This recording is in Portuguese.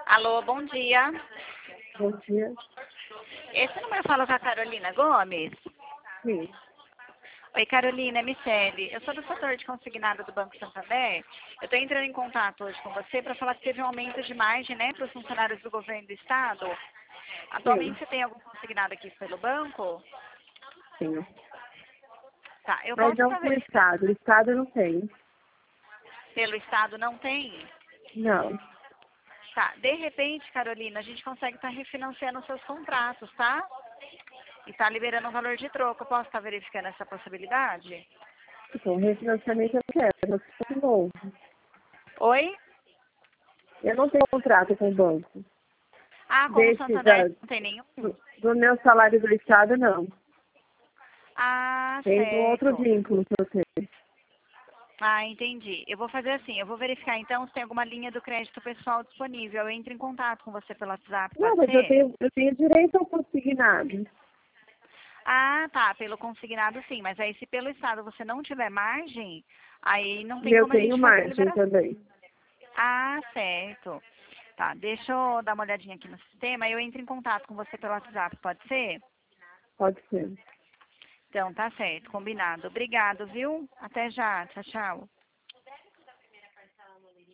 Alô, bom dia. Bom dia. Esse número fala com a Carolina Gomes? Sim, Oi, Carolina, é Michele. Eu sou do setor de consignado do Banco Santander. Eu estou entrando em contato hoje com você para falar que teve um aumento de margem, né, para os funcionários do governo do Estado. sim, Atualmente você tem algum consignado aqui pelo banco? sim. Tá, eu Mas posso não estar com o Estado. O Estado não tem. pelo Estado, não tem? Não. Tá, de repente, Carolina, a gente consegue estar refinanciando os seus contratos, tá? E tá liberando um valor de troco. Eu posso estar verificando essa possibilidade? Então, refinanciamento eu não quero. Eu sou novo. Oi? Eu não tenho contrato com o banco. Ah, com o Desse, Santander não tem nenhum? do meu salário do Estado, não. Ah, Tem um outro certo. vínculo que eu tenho. Ah, entendi. Eu vou fazer assim, eu vou verificar então se tem alguma linha do crédito pessoal disponível. Eu entro em contato com você pelo WhatsApp, Não, pode mas ser? eu tenho direito ao consignado. Ah, tá, pelo consignado sim, mas aí se pelo Estado você não tiver margem, aí não E tem eu como a tenho gente fazer a margem liberação. também. Ah, certo. Tá, deixa eu dar uma olhadinha aqui no sistema, eu entro em contato com você pelo WhatsApp, pode ser? Pode ser. Então, tá certo, combinado. Obrigado, viu? Até já, tchau, tchau.